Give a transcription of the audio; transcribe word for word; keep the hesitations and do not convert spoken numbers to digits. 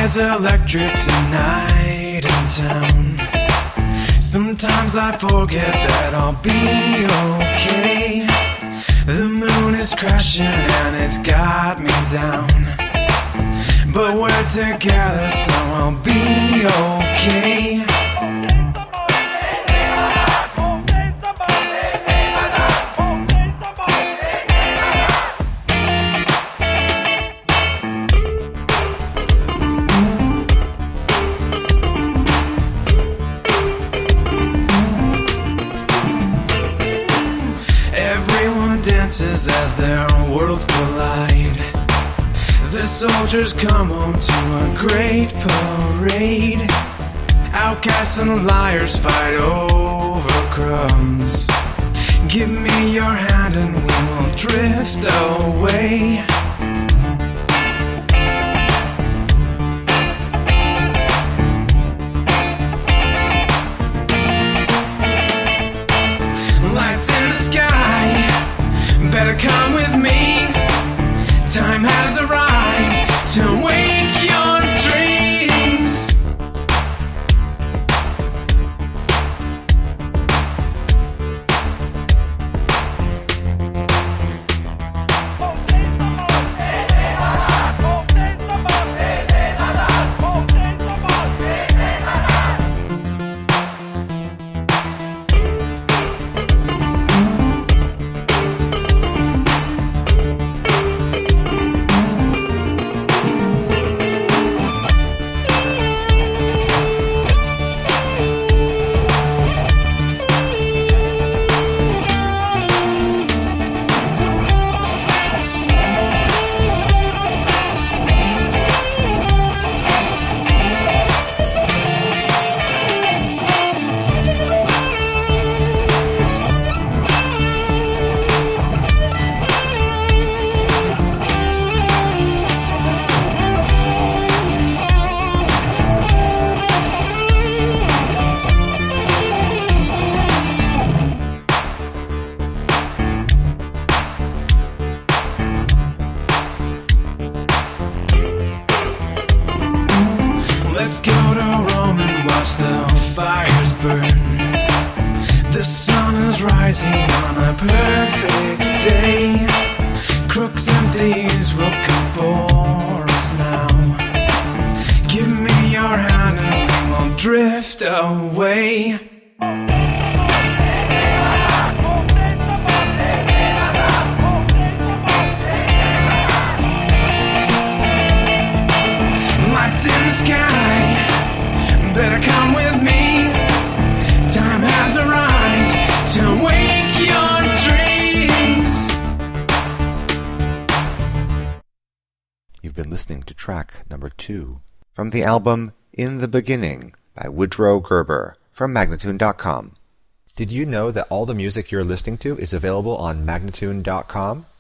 There's electric tonight in town. Sometimes I forget that I'll be okay. The moon is crashing and it's got me down, but we're together so I'll be okay. Dances as their worlds collide. The soldiers come home to a great parade. Outcasts and liars fight over crumbs. Give me your hand and we will drift away. Lights in the sky, better come with me. Time has arrived to wake your dreams. Let's go to Rome and watch the fires burn. The sun is rising on a perfect day. Crooks and thieves will come for us now. Give me your hand and we will drift away. Lights in the sky, better come with me. Time has arrived to wake your dreams. You've been listening to track number two from the album In the Beginning by Woodrow Gerber from Magnatune dot com. Did you know that all the music you're listening to is available on Magnatune dot com?